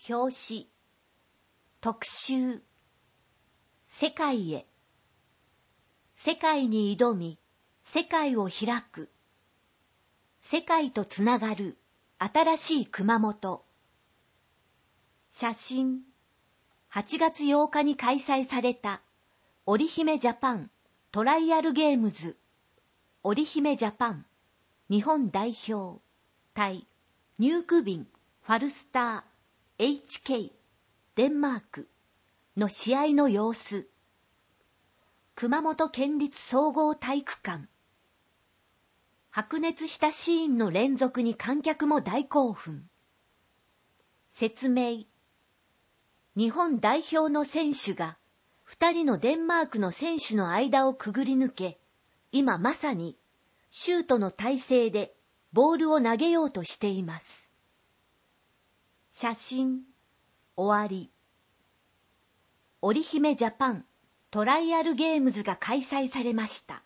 表紙特集世界へ世界に挑み世界を開く世界とつながる新しい熊本写真8月8日に開催された織姫ジャパントライアルゲームズ織姫ジャパン日本代表対ニュークビンファルスター HK デンマークの試合の様子熊本県立総合体育館白熱したシーンの連続に観客も大興奮説明日本代表の選手が2人のデンマークの選手の間をくぐり抜け今まさにシュートの体勢でボールを投げようとしています写真終わり織姫ジャパントライアルゲームズが開催されました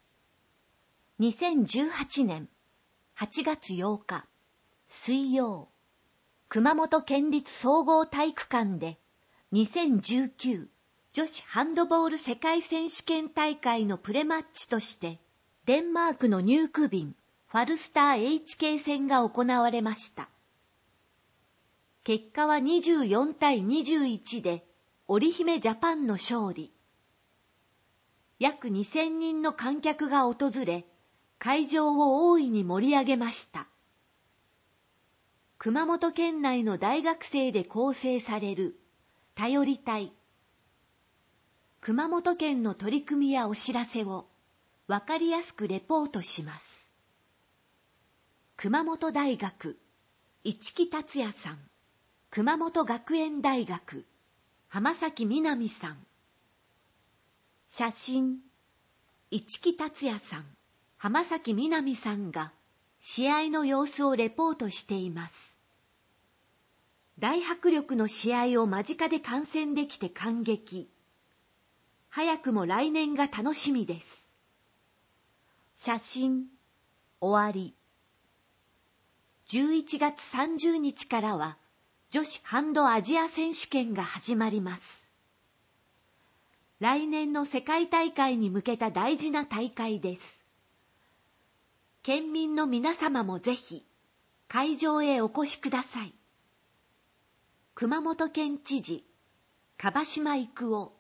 2018年8月8日水曜熊本県立総合体育館で2019女子ハンドボール世界選手権大会のプレマッチとしてデンマークのニュークビンファルスター HK 戦が行われました結果は24対21で織姫ジャパンの勝利約2000人の観客が訪れ会場を大いに盛り上げました熊本県内の大学生で構成される頼り隊熊本県の取り組みやお知らせをわかりやすくレポートします熊本大学市木達也さん熊本学園大学浜崎みなみさん写真市木達也さん浜崎みなみさんが試合の様子をレポートしています大迫力の試合を間近で観戦できて感激早くも来年が楽しみです写真終わり11月30日からは女子ハンドアジア選手権が始まります来年の世界大会に向けた大事な大会です県民の皆様もぜひ会場へお越しください熊本県知事樺島郁夫